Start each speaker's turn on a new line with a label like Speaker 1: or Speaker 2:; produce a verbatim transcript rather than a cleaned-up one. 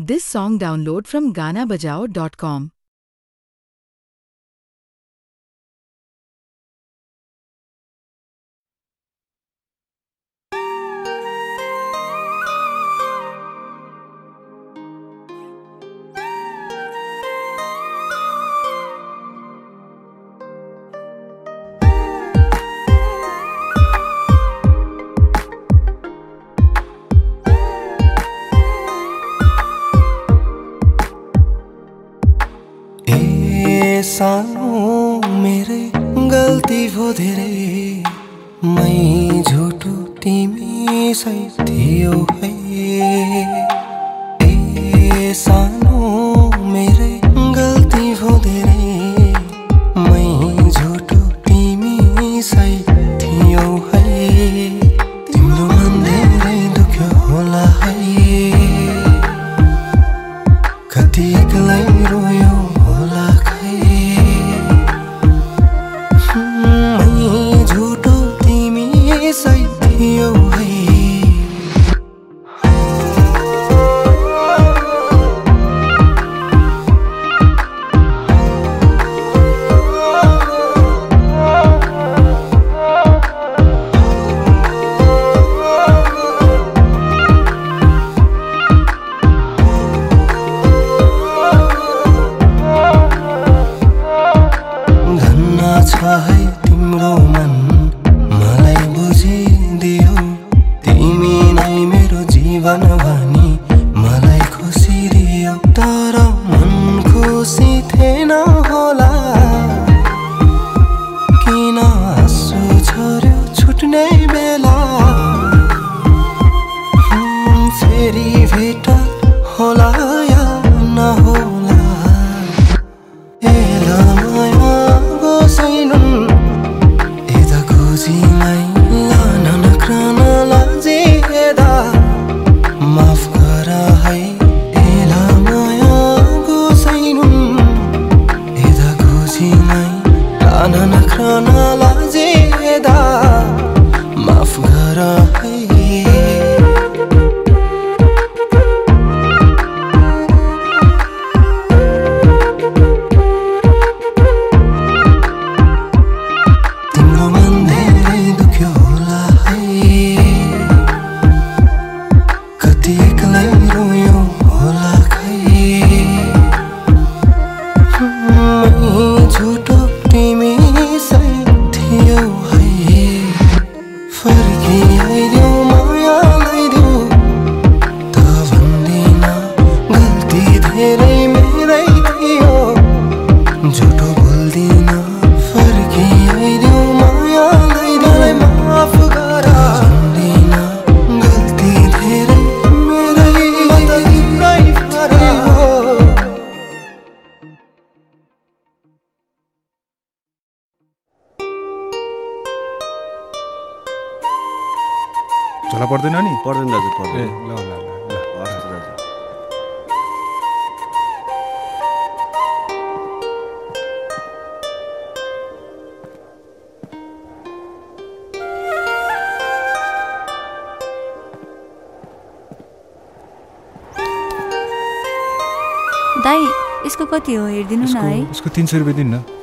Speaker 1: This song download from gana bajao dot com.
Speaker 2: सानो मेरे गल्ती भो धेरै मै झुटो तिमी सही थियो है ए सानो मेरे गल्ती भो धेरै मै झुटो तिमी सही थियो है तिम्रो मन धेरै दुख्यो होला है कति एक्लै रोयो होला झुटो तिमी सही थियो है धन्ना छ है तिम्रो मन मलाई बुझिदियो तिमी नै मेरो जीवन भनी मलाई खुसी दियो तर मन खुसी थिएन होला किन आँसु झर्यो छुट्ने बेला फेरि भेट होला या नहोला माफ गर है एला माया गोसाइनुन एदा गोजिनै लाना नख्राना लाजेदा माफ गर है तिम्रो मन धेरै दुख्यो होला है कति एक्लै रोयो होला खै मै झुटो तिमी सही थियो है फर्की आइदेऊ माया ल्याइदेऊ त भन्दिन गल्ती धेरै मेरै थियो झुटो बोल्दिन फर्की आइदेऊ माया ल्याइदेऊ माफ गर भन्दिन गल्ती धेरै
Speaker 3: चला पर्दैन नि
Speaker 4: पर्दैन दाजु
Speaker 3: ए
Speaker 4: पर्दैन
Speaker 3: ल ल ल ल
Speaker 4: हस् दाजु
Speaker 5: दाई यसको कति हो हेरिदिनु न है
Speaker 3: उसको तीन सौ रुपियाँ दिनु न